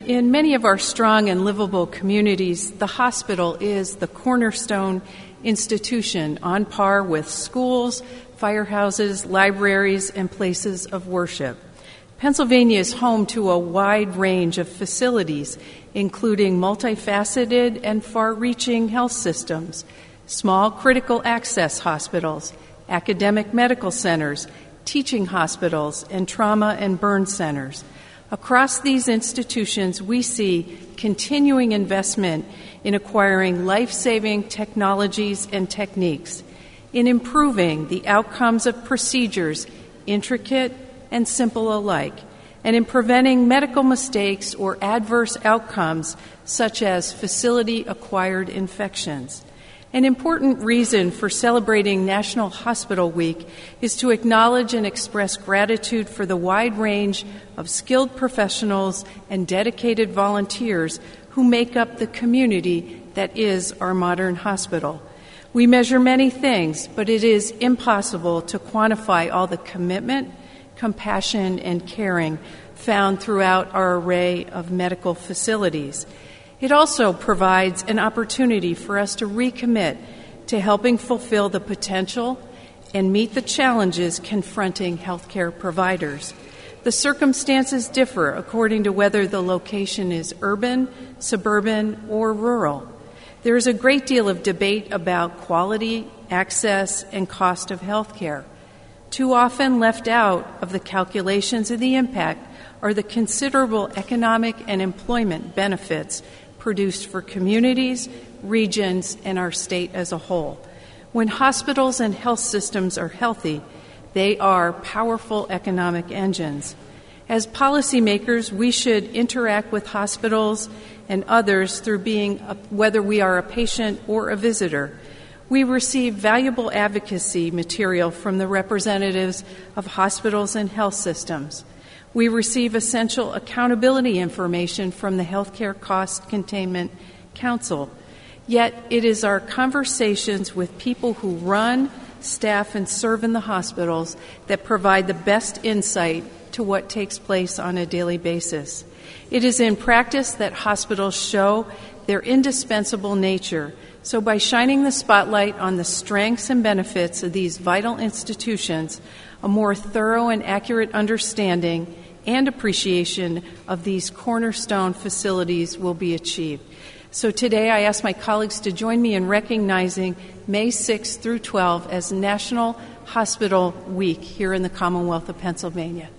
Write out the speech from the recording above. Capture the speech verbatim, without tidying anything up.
in many of our strong and livable communities, the hospital is the cornerstone institution on par with schools, firehouses, libraries, and places of worship. Pennsylvania is home to a wide range of facilities, including multifaceted and far-reaching health systems, small critical access hospitals, academic medical centers, teaching hospitals, and trauma and burn centers. Across these institutions, we see continuing investment in acquiring life-saving technologies and techniques, in improving the outcomes of procedures, intricate and simple alike, and in preventing medical mistakes or adverse outcomes such as facility-acquired infections. An important reason for celebrating National Hospital Week is to acknowledge and express gratitude for the wide range of skilled professionals and dedicated volunteers who make up the community that is our modern hospital. We measure many things, but it is impossible to quantify all the commitment, compassion, and caring found throughout our array of medical facilities. It also provides an opportunity for us to recommit to helping fulfill the potential and meet the challenges confronting healthcare providers. The circumstances differ according to whether the location is urban, suburban, or rural. There is a great deal of debate about quality, access, and cost of healthcare. Too often left out of the calculations of the impact are the considerable economic and employment benefits produced for communities, regions, and our state as a whole. When hospitals and health systems are healthy, they are powerful economic engines. As policymakers, we should interact with hospitals and others through being, a, whether we are a patient or a visitor. We receive valuable advocacy material from the representatives of hospitals and health systems. We receive essential accountability information from the Healthcare Cost Containment Council. Yet it is our conversations with people who run, staff, and serve in the hospitals that provide the best insight to what takes place on a daily basis. It is in practice that hospitals show their indispensable nature. So by shining the spotlight on the strengths and benefits of these vital institutions, a more thorough and accurate understanding and appreciation of these cornerstone facilities will be achieved. So today I ask my colleagues to join me in recognizing May sixth through twelfth as National Hospital Week here in the Commonwealth of Pennsylvania.